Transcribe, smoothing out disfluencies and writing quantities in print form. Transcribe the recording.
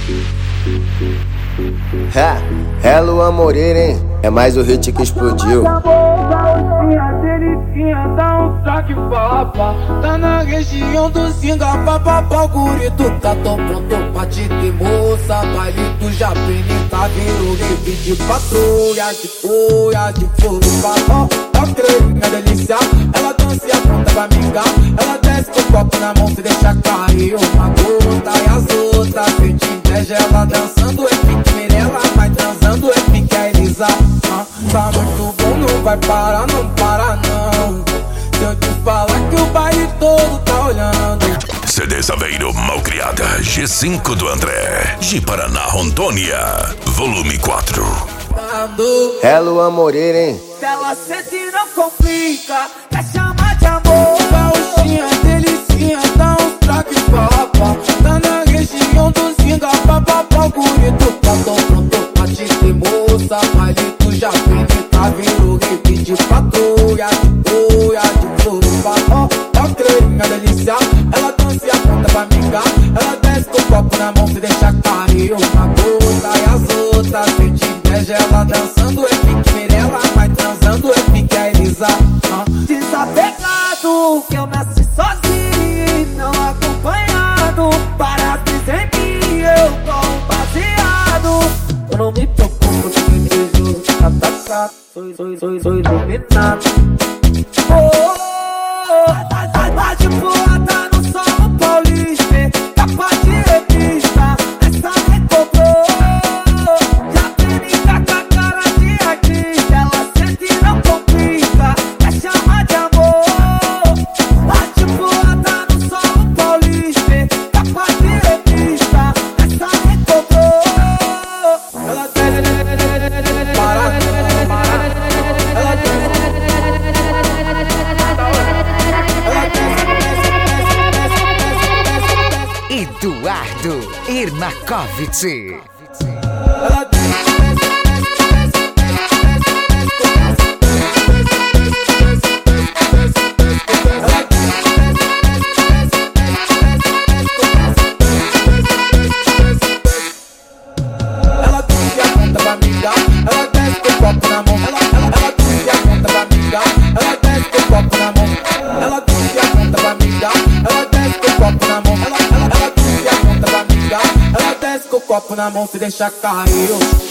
É Luan Moreira, hein? É mais o hit que explodiu. Dá um saque papa. Tá na região do Singa, papapá. O gurito tá tão pronto pra te ter, moça. Baile do Japim, tá virou rave de patrulha. De folha, de fogo, papó. Ó, creinha delícia. Ela dança e aponta pra mingar. Ela desce com o copo na mão, se deixa cair uma gota. E as outras sente inveja. Ela dançando é pique Mirella, mas transando é pique a Elisa. Tá muito bom, não vai parar, não para não. Se eu te falar que o baile todo tá olhando. CD Saveiro Malcriada, G5 do André, de Paraná, Rondônia, volume 4. É Luan Moreira, hein? Se ela sente não complica, quer chamar de amor. Gauchinha, delicinha, dá um traque papa. Tá na região do Zinga, papapá. O gurito tá tão pronto pra te ter, moça. Baile do Japim, tá virou rave de patrulha. De folha, de flor, papó. Ó, creinha delícia. Ela dança e aponta pra mingar. Ela desce com o copo na mão, se deixa cair uma gota. E as outras sente inveja. Ela dançando é pique Mirella, mas transando é pique a Elisa. Desapegado, que eu nasci sozinho, não acompanhado. Para dizer mim, eu tô baseado. Eu não me preocupo com quem desejo atacar. Sou iluminado. Tá de boa, tá no solo paulista. Capa de revista, essa recobrou. Já brinca com a cara de artista. Ela sente e não complica, quer chamar de amor. Tá de boa, tá no solo paulista. Capa de revista, essa recobrou. Ela desce, para. Ela desce. Eduardo Irmakovic. Ela desce e aponta pra mingar. Ela desce com o copo na mão. Ela desce e aponta pra mingar. Ela desce com o copo na mão. Ela desce e aponta pra mingar. Ela desce com o copo na mão. Ela desce e aponta pra mingar. Ela desce com o copo na mão, se deixa cair.